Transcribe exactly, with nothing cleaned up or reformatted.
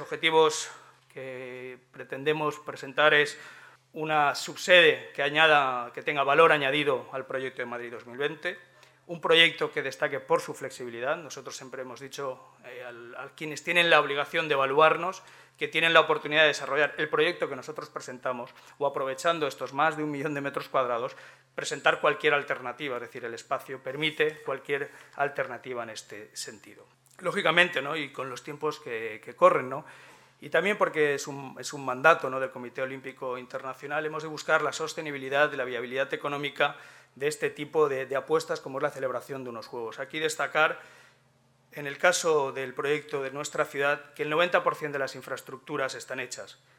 objetivos que pretendemos presentar es una subsede que, añada, que tenga valor añadido al proyecto de Madrid dos mil veinte, un proyecto que destaque por su flexibilidad. Nosotros siempre hemos dicho eh, a, a quienes tienen la obligación de evaluarnos que tienen la oportunidad de desarrollar el proyecto que nosotros presentamos o, aprovechando estos más de un millón de metros cuadrados, presentar cualquier alternativa, es decir, el espacio permite cualquier alternativa en este sentido. Lógicamente, ¿no?, y con los tiempos que, que corren, ¿no?, y también porque es un, es un mandato, ¿no?, del Comité Olímpico Internacional, hemos de buscar la sostenibilidad, la viabilidad económica de este tipo de, de apuestas como es la celebración de unos Juegos. Aquí destacar, en el caso del proyecto de nuestra ciudad, que el noventa por ciento de las infraestructuras están hechas.